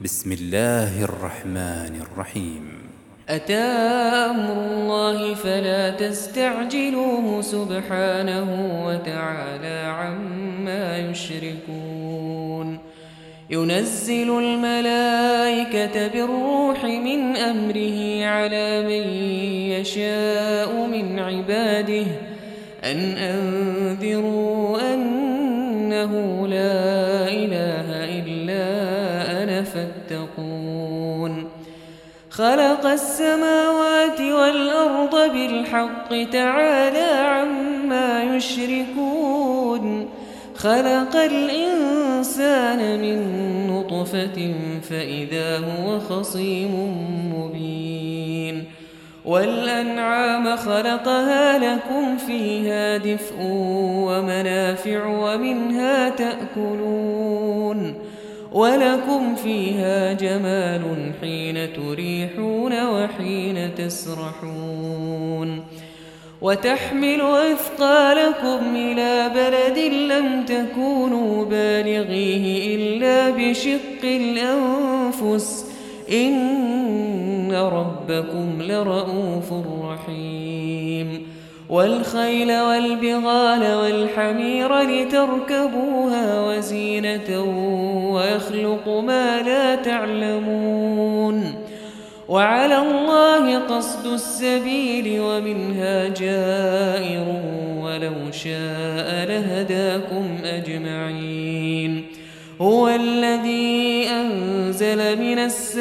بسم الله الرحمن الرحيم. أتى أمر الله فلا تستعجلوه سبحانه وتعالى عما يشركون. ينزل الملائكة بالروح من أمره على من يشاء من عباده أن أنذروا أنه لا إله إلا أنا فاتقون. خلق السماوات والأرض بالحق تعالى عما يشركون. خلق الإنسان من نطفة فإذا هو خصيم مبين. والأنعام خلقها لكم فيها دفء ومنافع ومنها تأكلون ولكم فيها جمال حين تريحون وحين تسرحون. وتحمل أثقالكم إلى بلد لم تكونوا بالغيه إلا بشق الأنفس إن ربكم لرؤوف رحيم. والخيل والبغال والحمير لتركبوها وزينة ويخلق ما لا تعلمون. وعلى الله قصد السبيل ومنها جائر ولو شاء لهداكم أجمعين. هو الذي أنزل من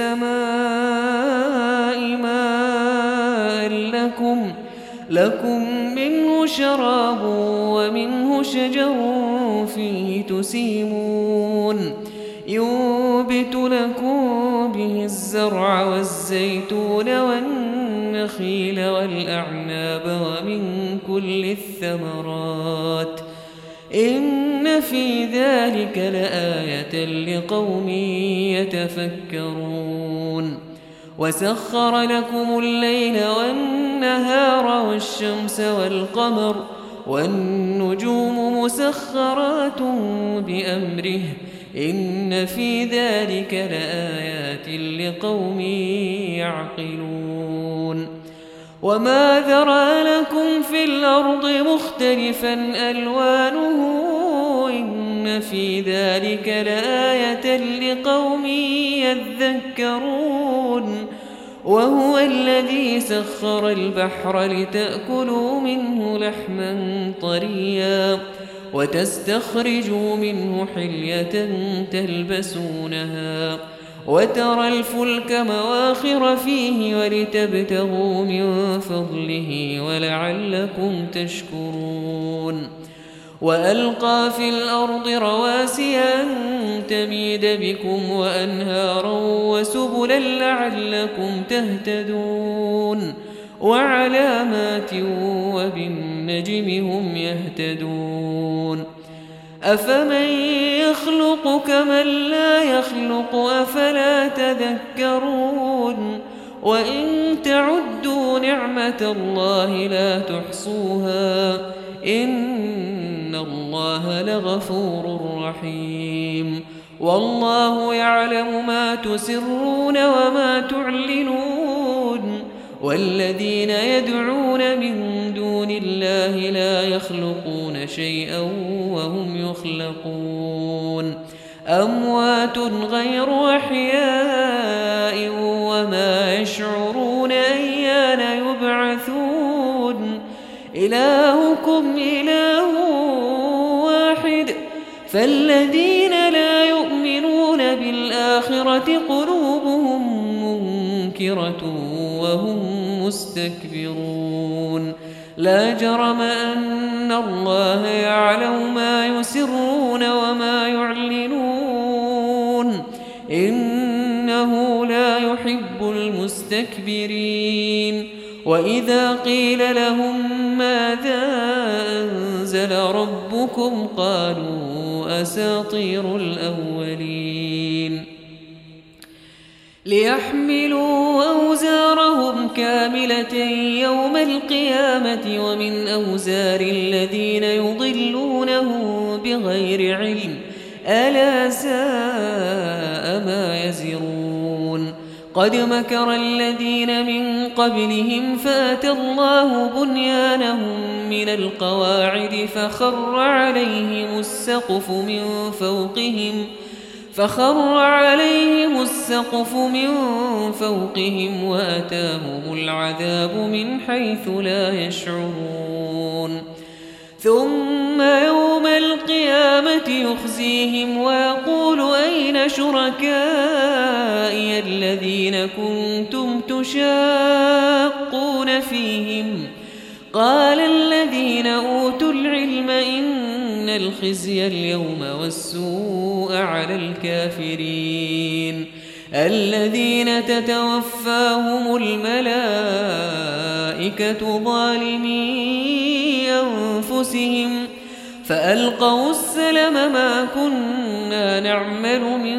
السماء ماء لكم منه شراب ومنه شجر فيه تسيمون. ينبت لكم به الزرع والزيتون والنخيل والأعناب ومن كل الثمرات إن في ذلك لآية لقوم يتفكرون. وسخر لكم الليل والنهار والشمس والقمر والنجوم مسخرات بأمره إن في ذلك لآيات لقوم يعقلون. وما ذرأ لكم في الأرض مختلفا ألوانه إن في ذلك لآية لقوم يذكرون. وهو الذي سخر البحر لتأكلوا منه لحما طريا وتستخرجوا منه حلية تلبسونها وترى الفلك مواخر فيه ولتبتغوا من فضله ولعلكم تشكرون. وألقى في الأرض رواسي أن تميد بكم وأنهارا وسبلا لعلكم تهتدون. وعلامات وبالنجم هم يهتدون. أفمن يخلق كمن لا يخلق أفلا تذكرون. وإن تعدوا نعمة الله لا تحصوها إن الله لغفور رحيم. والله يعلم ما تسرون وما تعلنون. والذين يدعون من دون الله لا يخلقون شيئا وهم يخلقون. أموات غير أحياء وما يشعرون أيان يبعثون. إلهكم إله واحد فالذين لا يؤمنون بالآخرة قلوبهم منكرة وهم مستكبرون. لا جرم أن الله يعلم ما يسرون وما يعلنون إنه لا يحب المستكبرين. وإذا قيل لهم ماذا أنزل ربكم قالوا أساطير الأولين. ليحملوا أوزارهم كاملة يوم القيامة ومن أوزار الذين يضلونه بغير علم ألا ساء على ما يزرون قد مكر الذين من قبلهم فأتى الله بنيانهم من القواعد فخر عليهم السقف من فوقهم وأتاهم العذاب من حيث لا يشعرون ثم يوم القيامة يخزيهم ويقول أين شركائي الذين كنتم تشاقون فيهم قال الذين أوتوا العلم إن الخزي اليوم والسوء على الكافرين الذين تتوفاهم الملائكة ظالمي أنفسهم فألقوا السلم ما كنا نعمل من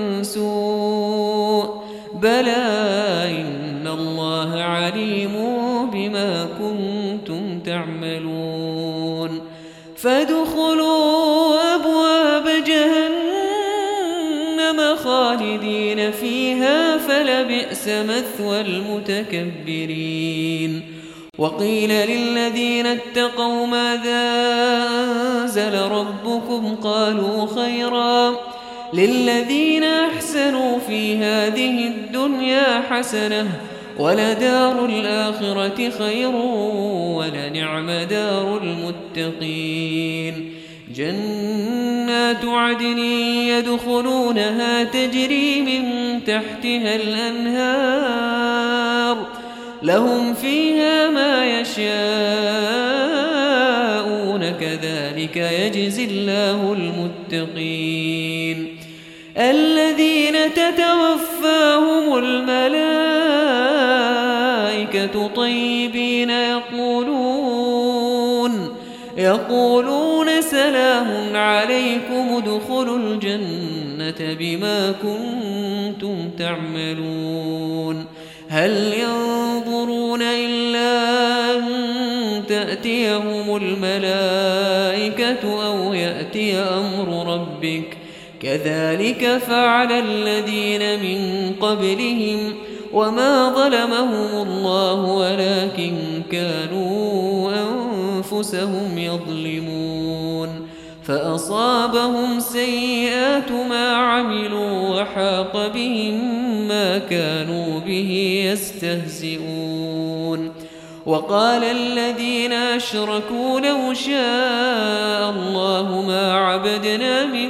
سوء بلى إن الله عليم بما كنتم تعملون فادخلوا أبواب جهنم خالدين فيها فلبئس مثوى المتكبرين وقيل للذين اتقوا ماذا أنزل ربكم قالوا خيرا للذين أحسنوا في هذه الدنيا حسنة ولدار الآخرة خير ولنعم دار المتقين جنات عدن يدخلونها تجري من تحتها الأنهار لهم فيها ما يشاءون كذلك يجزي الله المتقين الذين تتوفاهم الملائكة طيبين يقولون سلام عليكم ادخلوا الجنة بما كنتم تعملون هل ينظرون إلا أن تأتيهم الملائكة أو يأتي أمر ربك كذلك فعل الذين من قبلهم وما ظلمهم الله ولكن كانوا أنفسهم يظلمون فأصابهم سيئات ما عملوا وحاق بهم ما كانوا به يستهزئون وقال الذين أشركوا لو شاء الله ما عبدنا من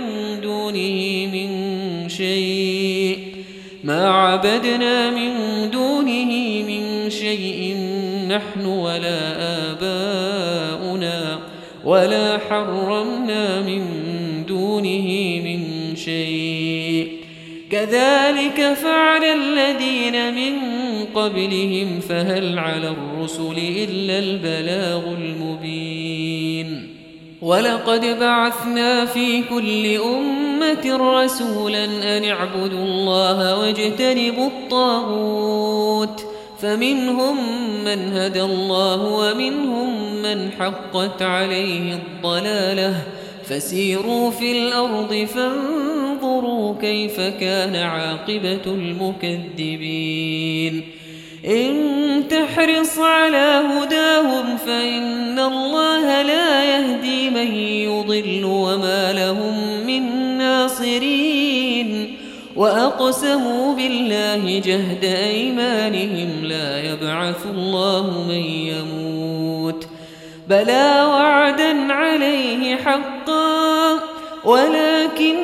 دونه من شيء نحن ولا آباؤنا ولا حرمنا من دونه من شيء كذلك فعل الذين من قبلهم فهل على الرسل إلا البلاغ المبين ولقد بعثنا في كل أمة رسولا أن اعبدوا الله واجتنبوا الطاغوت فمنهم من هدى الله ومنهم من حقت عليه الضلالة فسيروا في الأرض فانظروا كيف كان عاقبة المكذبين إن تحرص على هداهم فإن الله لا يهدي من يضل وما لهم من ناصرين وأقسموا بالله جهد أيمانهم لا يبعث الله من يموت بلى وعدا عليه حقا ولكن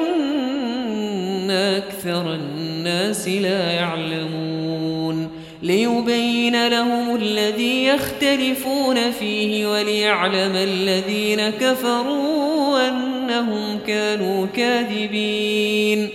أكثر الناس لا يعلمون ليبين لهم الذي يختلفون فيه وليعلم الذين كفروا أنهم كانوا كاذبين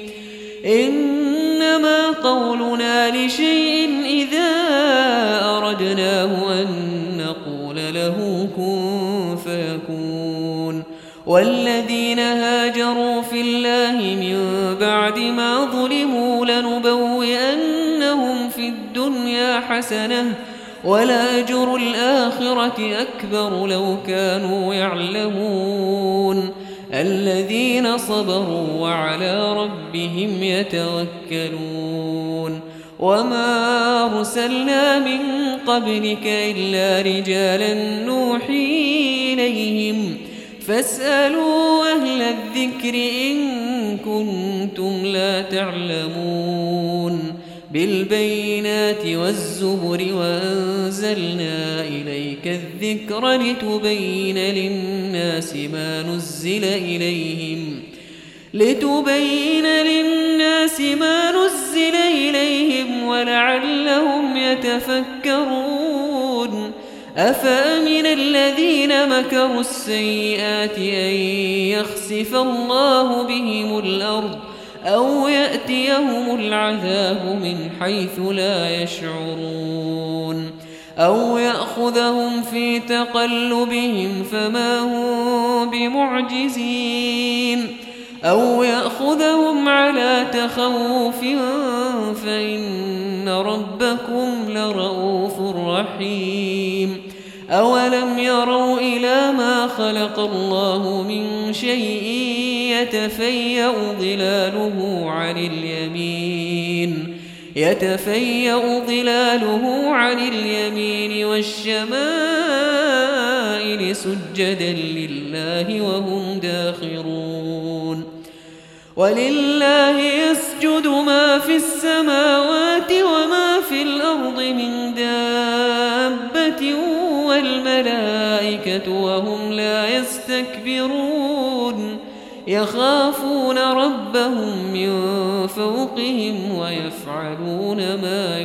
إنما قولنا لشيء إذا أردناه أن نقول له كن فيكون والذين هاجروا في الله من بعد ما ظلموا لنبوئنهم في الدنيا حسنة ولأجر الآخرة أكبر لو كانوا يعلمون الذين صبروا وعلى ربهم يتوكلون وما أرسلنا من قبلك إلا رجالا نوحي إليهم فاسألوا أهل الذكر إن كنتم لا تعلمون بالبينات والزبر وأنزلنا إليك الذكر لتبين للناس ما نزل إليهم ولعلهم يتفكرون أفأمن الذين مكروا السيئات أن يخسف الله بهم الأرض أو يأتيهم العذاب من حيث لا يشعرون أو يأخذهم في تقلبهم فما هم بمعجزين أو يأخذهم على تخوف فإن ربكم لرؤوف رحيم أولم يروا إلى ما خلق الله من شيء يتفيأ ظلاله عن اليمين والشمائل سجدا لله وهم داخرون ولله يسجد ما في السماوات وما في الأرض من دابة والملائكة وهم لا يستكبرون يخافون ربهم من فوقهم ويفعلون ما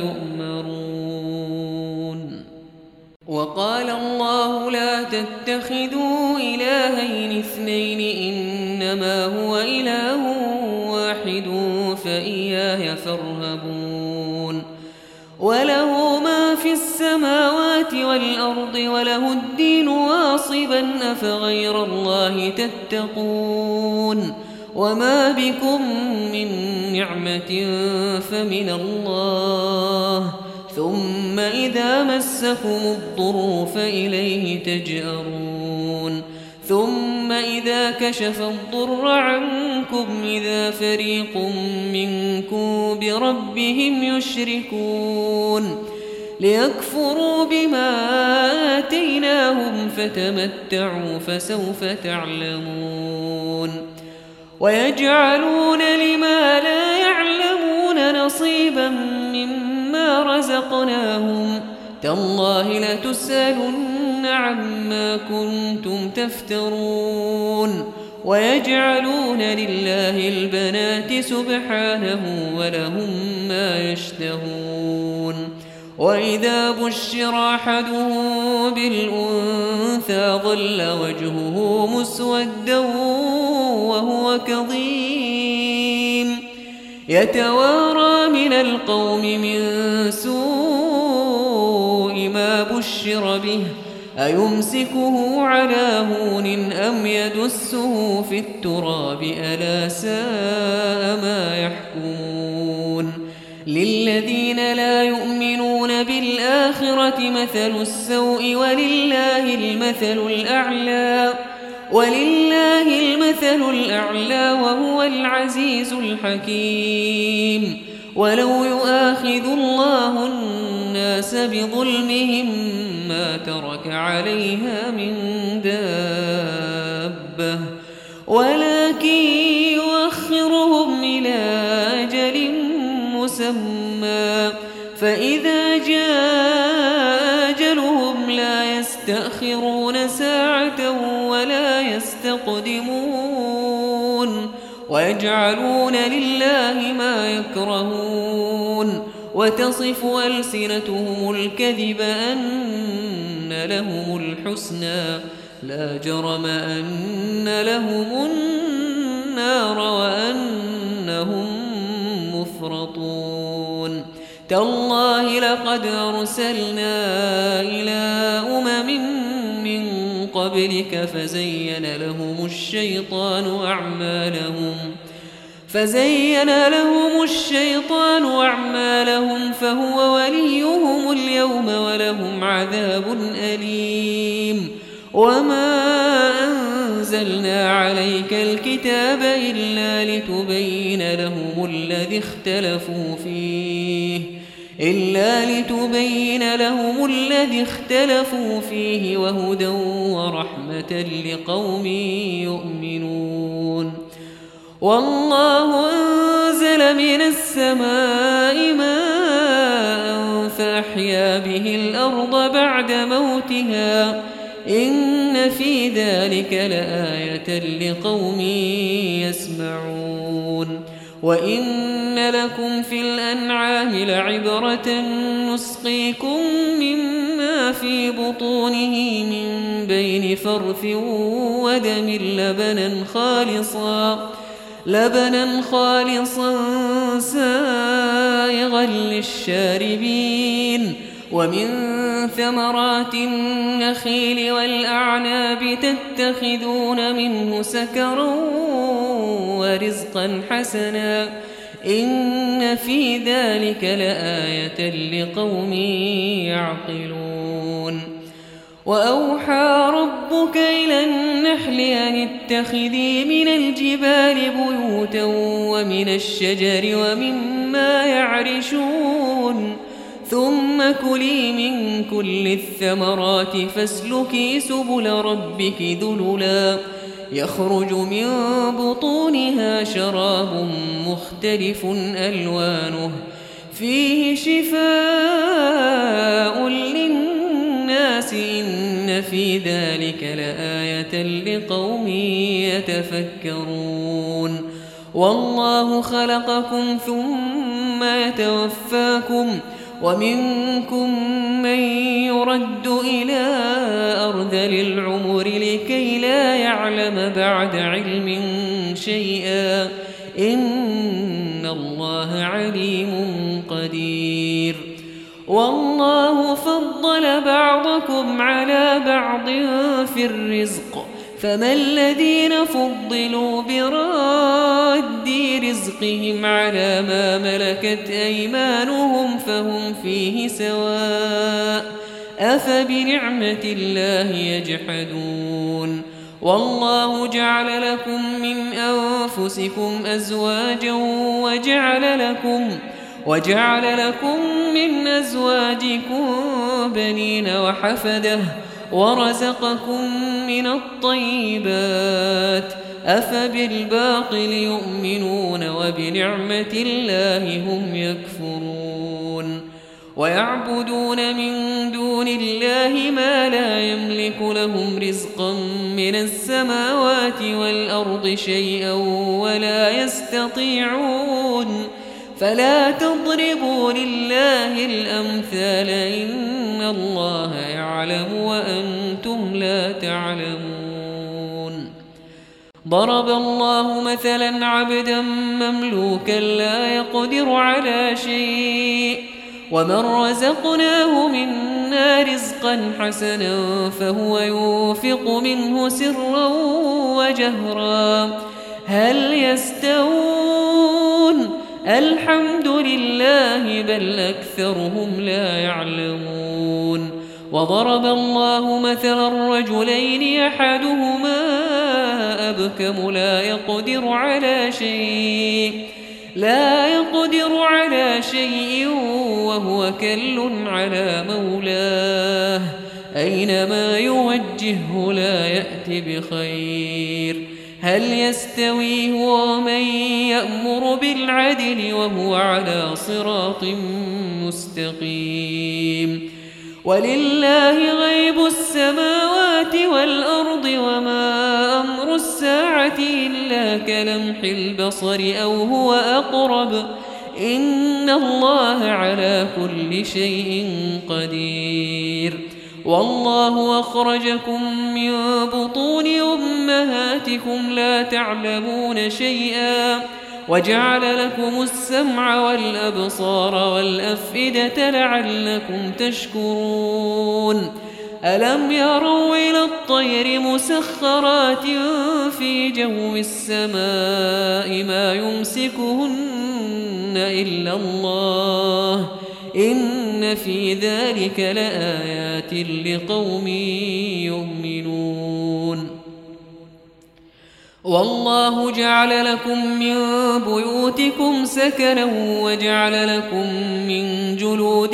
يؤمرون وقال الله لا تتخذوا إلهين اثنين إنما هو إله واحد فإياي فارهبون وله ما في السماوات والأرض وله الدين واصبا أفغير الله تتقون وما بكم من نعمة فمن الله ثم إذا مسكم الضر فإليه تجأرون ثم إذا كشف الضر عنكم إذا فريق منكم بربهم يشركون ليكفروا بما آتيناهم فتمتعوا فسوف تعلمون ويجعلون لما لا يعلمون نصيبا مما رزقناهم تالله لتسألن عما كنتم تفترون ويجعلون لله البنات سبحانه ولهم ما يشتهون وإذا بشر أحدهم بالأنثى ظل وجهه مسودا وهو كظيم يتوارى من القوم من سوء ما بشر به أيمسكه على هون أم يدسه في التراب ألا ساء ما يحكمون للذين لا يؤمنون بالآخرة مثل السوء ولله المثل الأعلى وهو العزيز الحكيم ولو يؤاخذ الله الناس بظلمهم ما ترك عليها من دابة ولكن يؤخرهم إلى أجل مسمى فإذا جاء أجلهم لا يستأخرون ساعة ولا يستقدمون ويجعلون لله ما يكرهون وتصف ألسنتهم الكذب أن لهم الحسنى لا جرم أن لهم النار وأنهم مفرطون تالله لقد أرسلنا إلى من قبلك فزين لهم الشيطان أعمالهم فهو وليهم اليوم ولهم عذاب أليم وما أنزل أنزلنا عليك الكتاب إلا لتبين لهم الذي اختلفوا فيه وهدى ورحمة لقوم يؤمنون. والله أنزل من السماء ماء فأحيا به الأرض بعد موتها إن في ذلك لآية لقوم يسمعون. وإن لكم في الأنعام لعبرة نسقيكم مما في بطونه من بين فرث ودم لبنا خالصا سائغا للشاربين. ومن ثمرات النخيل والأعناب تتخذون منه سكرا ورزقا حسنا إن في ذلك لآية لقوم يعقلون. وأوحى ربك إلى النحل أن اتخذي من الجبال بيوتا ومن الشجر ومما يعرشون ثم كلي من كل الثمرات فاسلكي سبل ربك ذللا يخرج من بطونها شراب مختلف ألوانه فيه شفاء للناس إن في ذلك لآية لقوم يتفكرون. والله خلقكم ثم يتوفاكم ومنكم من يرد إلى أرذل العمر لكي لا يعلم بعد علم شيئا إن الله عليم قدير. والله فضل بعضكم على بعض في الرزق فما الذين فضلوا براد رزقهم على ما ملكت أيمانهم فهم فيه سواء أفبنعمة الله يجحدون. والله جعل لكم من أنفسكم أزواجا وجعل لكم من أزواجكم بنين وحفدة ورزقكم من الطيبات أفبالباطل يؤمنون وبنعمة الله هم يكفرون. ويعبدون من دون الله ما لا يملك لهم رزقا من السماوات والأرض شيئا ولا يستطيعون فلا تضربوا لله الأمثال إن الله يعلم وأنتم لا تعلمون. ضرب الله مثلا عبدا مملوكا لا يقدر على شيء ومن رزقناه منا رزقا حسنا فهو ينفق منه سرا وجهرا هل يستوون الحمد لله بل أكثرهم لا يعلمون. وضرب الله مثلا رجلين أحدهما أبكم لا يقدر على شيء وهو كل على مولاه أينما يوجهه لا يأتي بخير هل يستوي هو ومن يأمر بالعدل وهو على صراط مستقيم. ولله غيب السماوات والأرض وما أمر الساعة إلا كلمح البصر أو هو أقرب إن الله على كل شيء قدير. والله أخرجكم من بطون أمهاتكم لا تعلمون شيئا وجعل لكم السمع والأبصار والأفئدة لعلكم تشكرون. ألم يروا إلى الطير مسخرات في جو السماء ما يمسكهن إلا الله إن في ذلك لآيات لقوم يؤمنون. والله جعل لكم من بيوتكم سكنا وجعل لكم من جلود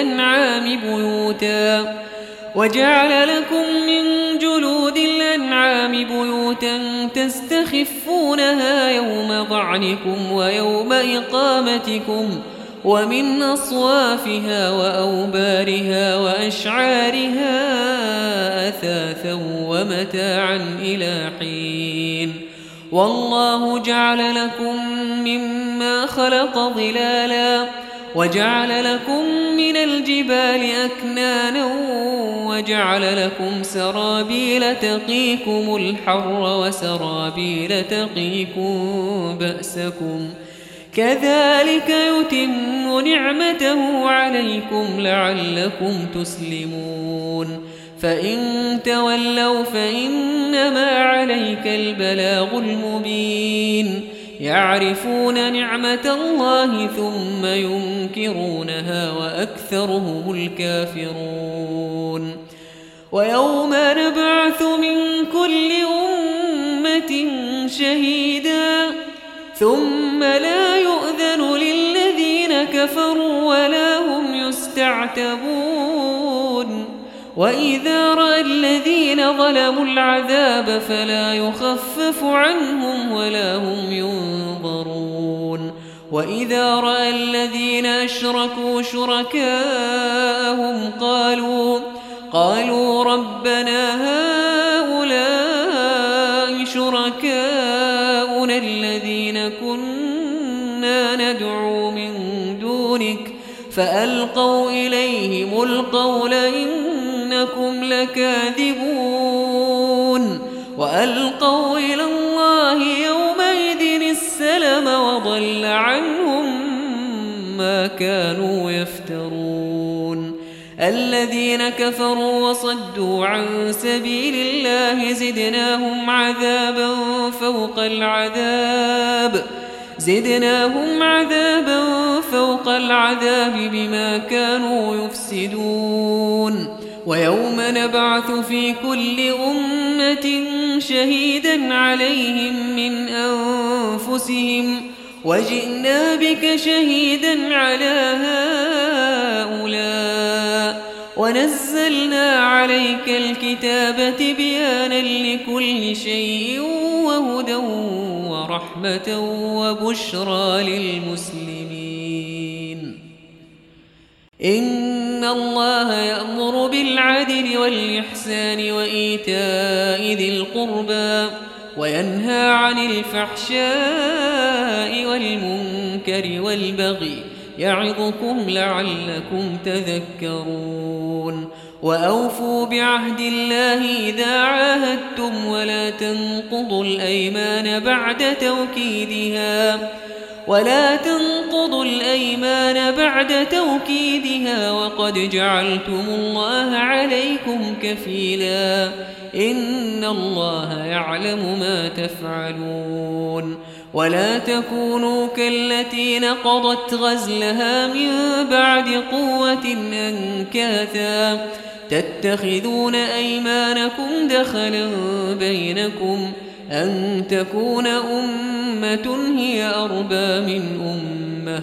الأنعام بيوتا تستخفونها يوم ظعنكم ويوم إقامتكم ومن أصوافها وأوبارها وأشعارها أثاثا ومتاعا إلى حين والله جعل لكم مما خلق ظلالا وجعل لكم من الجبال أكنانا وجعل لكم سرابيل تقيكم الحر وسرابيل تقيكم بأسكم كذلك يتم نعمته عليكم لعلكم تسلمون فإن تولوا فإنما عليك البلاغ المبين يعرفون نعمة الله ثم ينكرونها وأكثرهم الكافرون ويوم نبعث من كل أمة شهيدا ثم لا يؤذن للذين كفروا ولا هم يستعتبون وإذا رأى الذين ظلموا العذاب فلا يخفف عنهم ولا هم ينظرون وإذا رأى الذين أشركوا شركاءهم قالوا ربنا هؤلاء شركاؤنا الذين كنا ندعو من دونك فألقوا إليهم القول إنكم لكاذبون وألقوا إلى الله يومئذ السلم وضل عنهم ما كانوا يفترون الذين كفروا وصدوا عن سبيل الله زدناهم عذابا فوق العذاب بما كانوا يفسدون ويوم نبعث في كل أمة شهيدا عليهم من أنفسهم وجئنا بك شهيدا على هؤلاء ونزلنا عليك الكتاب تبيانا لكل شيء وهدى ورحمة وبشرى للمسلمين إن الله يأمر بالعدل والإحسان وإيتاء ذي القربى وينهى عن الفحشاء والمنكر والبغي يعظكم لعلكم تذكرون وأوفوا بعهد الله إذا عاهدتم ولا تنقضوا الأيمان بعد توكيدها وقد جعلتم الله عليكم كفيلا إن الله يعلم ما تفعلون ولا تكونوا كالتي نقضت غزلها من بعد قوة أنكاثا تتخذون أيمانكم دخلا بينكم أن تكون أمة هي أربى من أمة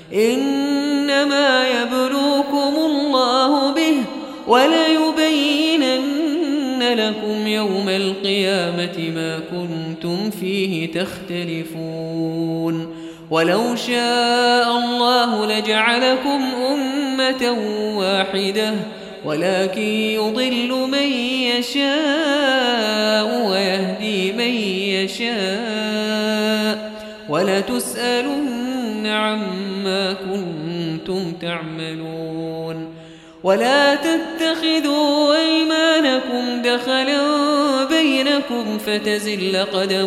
إنما يبلوكم الله به وليبينن لكم يوم القيامة ما كنتم فيه تختلفون ولو شاء الله لجعلكم أمة واحدة ولكن يضل من يشاء ويهدي من يشاء ولتسألن عما كنتم تعملون ولا تتخذوا أيمانكم دخلا بينكم فتزل قدم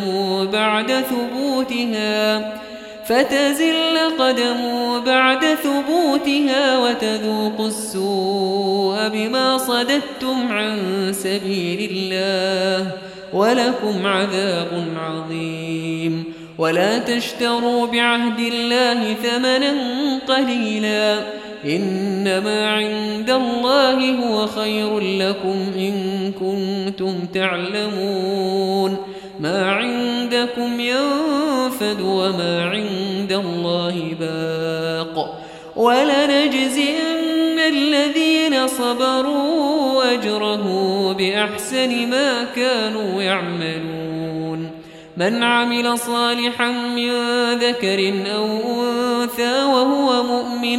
بعد ثبوتها وتذوقوا السوء بما صددتم عن سبيل الله ولكم عذاب عظيم ولا تشتروا بعهد الله ثمنا قليلا إنما عند الله هو خير لكم إن كنتم تعلمون ما عند عندكم ينفد وما عند الله باق ولنجزين الذين صبروا أجره بأحسن ما كانوا يعملون من عمل صالحا من ذكر أو أنثى وهو مؤمن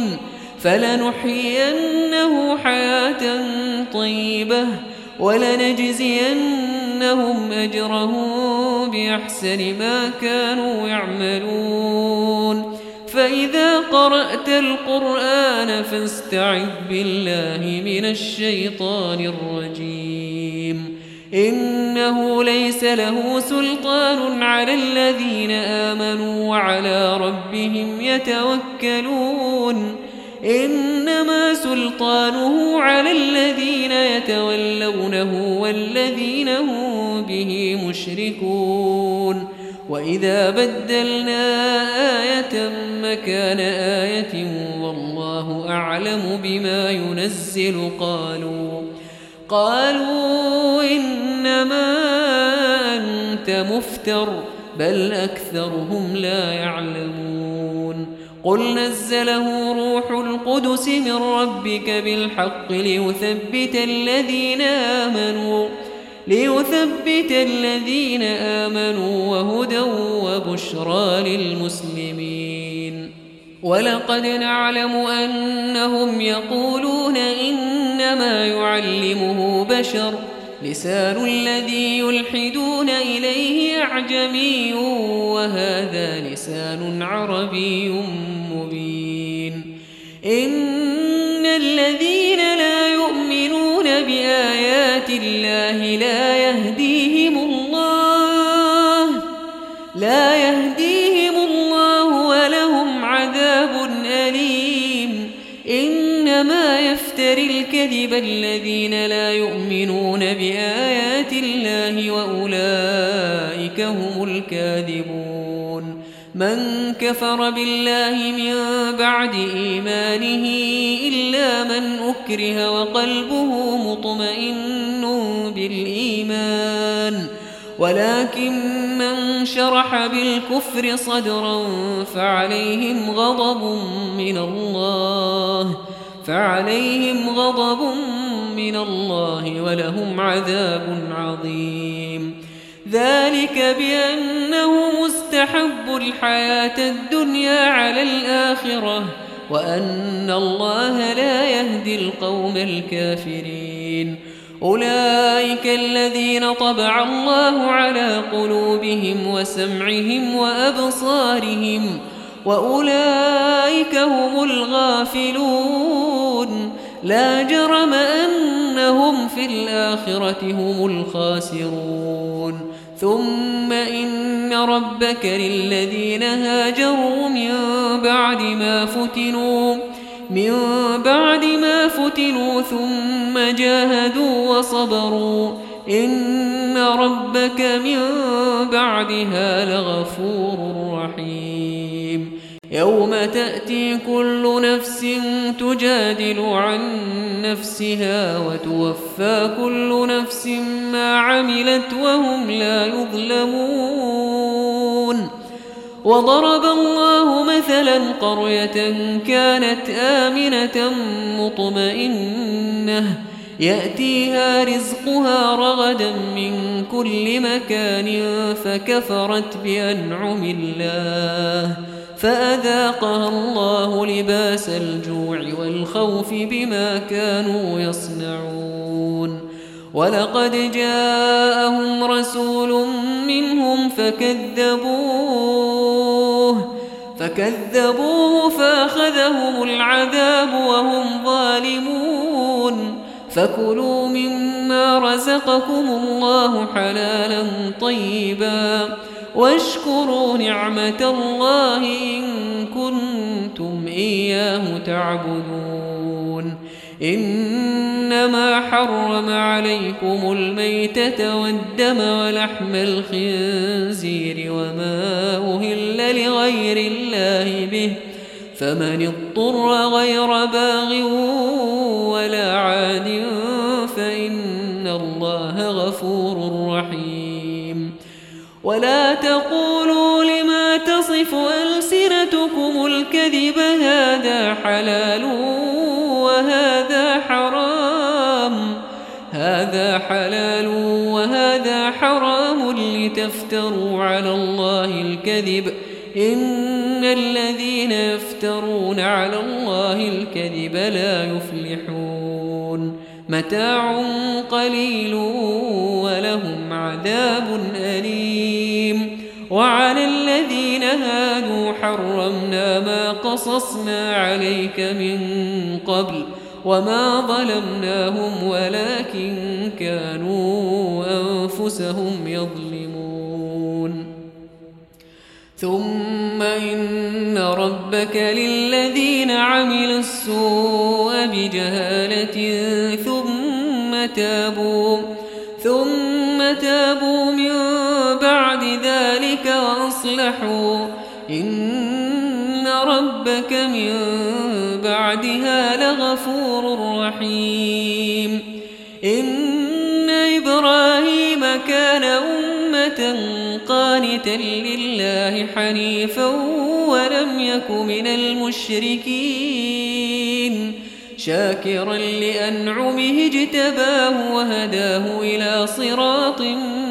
فلنحيينه حياة طيبة ولنجزينهم أجرهم بأحسن ما كانوا يعملون فإذا قرأت القرآن فاستعذ بالله من الشيطان الرجيم إنه ليس له سلطان على الذين آمنوا وعلى ربهم يتوكلون إنما سلطانه على الذين يتولونه والذين هم به مشركون وإذا بدلنا آية مكان آية والله أعلم بما ينزل قالوا إنما أنت مفتر بل أكثرهم لا يعلمون قل نزله روح القدس من ربك بالحق ليثبت الذين آمنوا وهدى وبشرى للمسلمين ولقد نعلم أنهم يقولون إنما يعلمه بشر لسان الذي يلحدون إليه أعجمي وهذا لسان عربي مبين إن الذين لا يؤمنون بآيات الله لا يهديهم الله ولهم عذاب أليم إنما يفتري الكذب الذين لا يؤمنون بآيات الله وأولئك هم الكاذبون من كفر بالله من بعد إيمانه إلا من أكره وقلبه مطمئن بالإيمان ولكن من شرح بالكفر صدرا فعليهم غضب من الله ولهم عذاب عظيم ذلك بأنه مستحب الحياة الدنيا على الآخرة وأن الله لا يهدي القوم الكافرين أولئك الذين طبع الله على قلوبهم وسمعهم وأبصارهم وأولئك هم الغافلون لا جرم أنهم في الآخرة هم الخاسرون ثم إن ربك للذين هاجروا من بعد ما فتنوا ثم جاهدوا وصبروا إن ربك من بعدها لغفور رحيم يوم تأتي كل نفس تجادل عن نفسها وتوفى كل نفس ما عملت وهم لا يظلمون وضرب الله مثلا قرية كانت آمنة مطمئنة يأتيها رزقها رغدا من كل مكان فكفرت بأنعم الله فأذاقها الله لباس الجوع والخوف بما كانوا يصنعون ولقد جاءهم رسول منهم فكذبوه فأخذهم العذاب وهم ظالمون فكلوا مما رزقكم الله حلالا طيبا واشكروا نعمة الله إن كنتم إياه تعبدون إنما حرم عليكم الميتة والدم ولحم الخنزير وما أهل لغير الله به فمن اضطر غير باغ ولا عاد فإن الله غفور رحيم ولا تقولوا لما تصف ألسنتكم الكذب هذا حلال وهذا حرام لتفتروا على الله الكذب إن الذين يفترون على الله الكذب لا يفلحون متاع قليل ولهم عذاب أليم وعلى الذين هادوا حرمنا ما قصصنا عليك من قبل وما ظلمناهم ولكن كانوا أنفسهم يظلمون ثم إن ربك للذين عملوا السوء بجهالة ثم تابوا من بعد ذلك وأصلحوا إن ربك من بعدها لغفور رحيم إن إبراهيم كان أمة قانتا لله حنيفا ولم يك من المشركين شاكرا لأنعمه اجتباه وهداه إلى صراط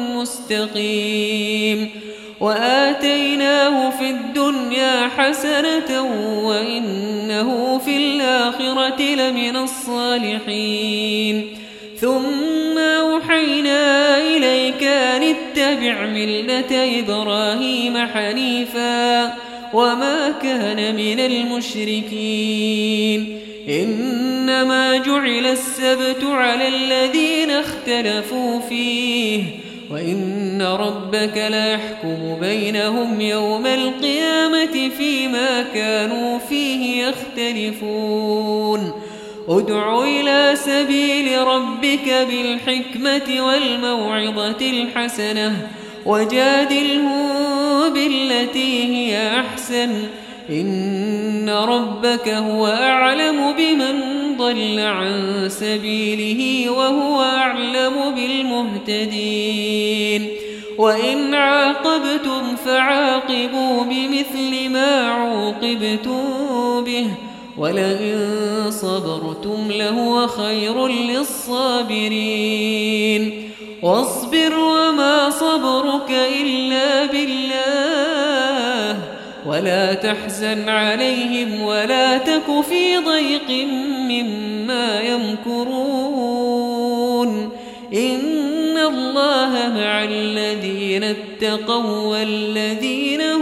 مستقيم وآتيناه في الدنيا حسنة وإنه في الآخرة لمن الصالحين ثم أوحينا إليك أن اتبع ملة إبراهيم حنيفا وما كان من المشركين إنما جعل السبت على الذين اختلفوا فيه وإن ربك لا يحكم بينهم يوم القيامة فيما كانوا فيه يختلفون ادع إلى سبيل ربك بالحكمة والموعظة الحسنة وجادلهم بالتي هي أحسن إن ربك هو أعلم بمن ضل عن سبيله وهو أعلم بالمهتدين وإن عاقبتم فعاقبوا بمثل ما عوقبتم به ولئن صبرتم لهو خير للصابرين واصبر وما صبرك إلا بالله ولا تحزن عليهم ولا تك في ضيق مما يمكرون إن الله مع الذين اتقوا والذين